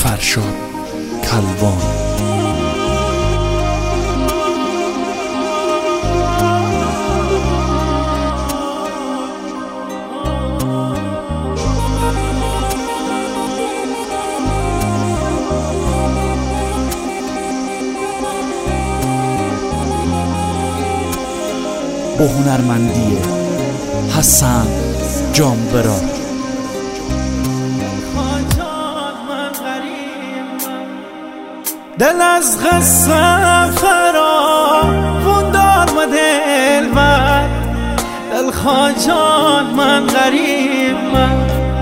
فرشاد کلوان. با هنرمندی حسن جانبرا. دل از قصه فراوون دار و دلبر، دل خواجان من غریب من،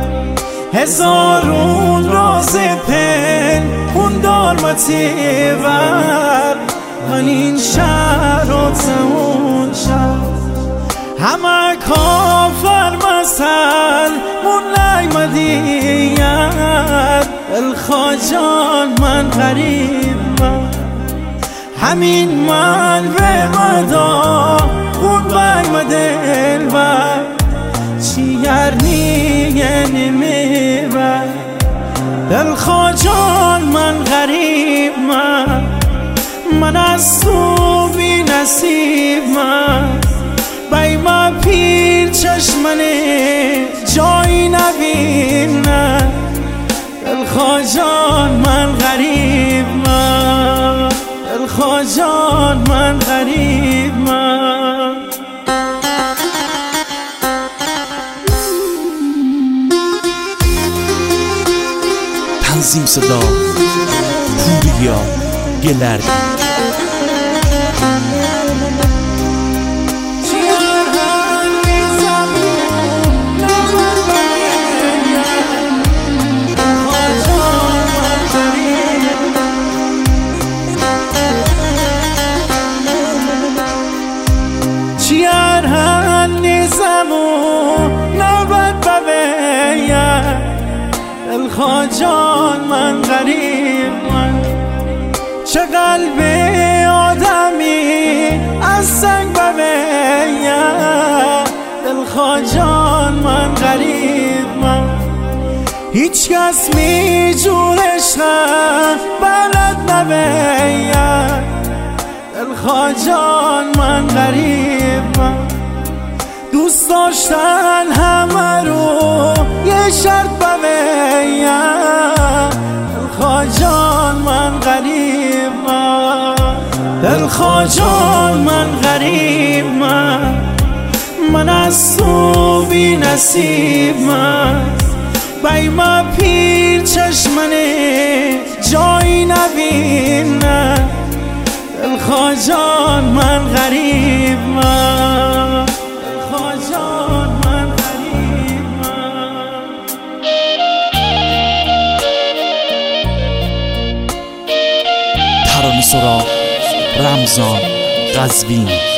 هزارون راز پنهون دار و تیور، من این شهر و تمون شهر همه کافر مثل مولای مدیت، دل خواجان من غریب من، همین من به مدا خون بای دل بر، چیگر نیه نمیبر، دل خواجان من غریب من از تو بی نصیب من، بای ما پیر چشمنه جایی نبینن، دل خواجان من غریب من، دل خواجان من غریب من. تنظیم صدا پوریا گلردی. چیار هنی زمون نوبت ببین، دل خواجان من غریب من، چه قلب آدمی از سنگ ببین، دل خواجان من غریب من، هیچ کس می جورش بلد نبین، دل خواجان من غریب من، دوست داشتن همه رو یه شرط ببین، دل خواجان من غریب من، دل خواجان من غریب من از تو بی نصیب من، بای ما پیر چشمنه جایی نبینن، دل خواجان من غریب من، دل خواجان من غریب من. ترانه سرا رمضان قزوین.